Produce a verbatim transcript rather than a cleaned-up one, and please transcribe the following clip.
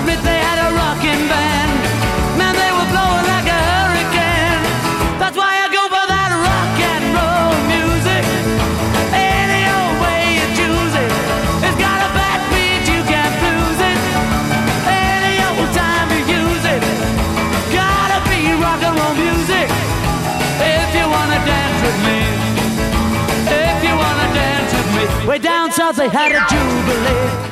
admit they had a rockin' band. Man, they were blowing like a hurricane. That's why I go for that rock and roll music. Any old way you choose it, it's got a backbeat, you can't lose it. Any old time you use it, gotta be rock and roll music. If you wanna dance with me, if you wanna dance with me, way down south they had a jubilee.